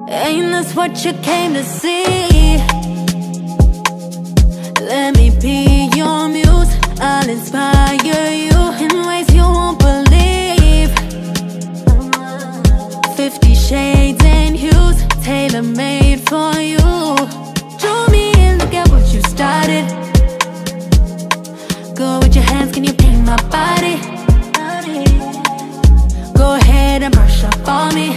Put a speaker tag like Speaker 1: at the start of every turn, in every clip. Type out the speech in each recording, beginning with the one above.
Speaker 1: Ain't this what you came to see? Let me be your muse, I'll inspire you in ways you won't believe. 50 shades and hues, tailor-made for you. Draw me in, look at what you started. Go with your hands, can you paint my body? Go ahead and brush up on me.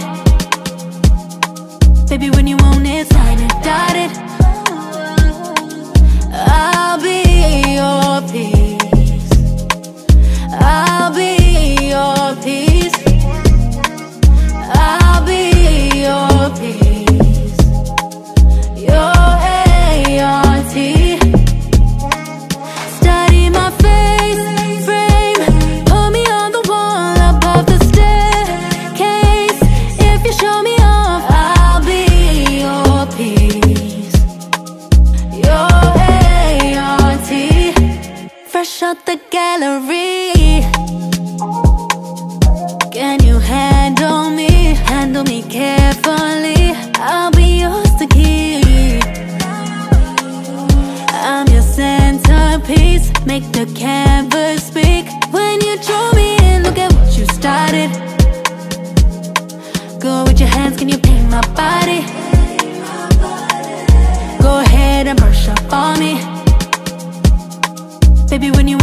Speaker 1: Baby, when you want it, sign it, dotted. I'll be your peace. I'll be your peace. I'll be your peace. Your ART. Study my face frame. Put me on the wall above the staircase. If you show me off, I'll be your peace. Your ART. Fresh out the gallery. Can you handle me? Handle me carefully. I'll be yours to keep. I'm your centerpiece. Make the canvas speak. When you draw me in, look at what you started. Go with your hands, can you paint my body? Go ahead and brush up on me. Baby, when you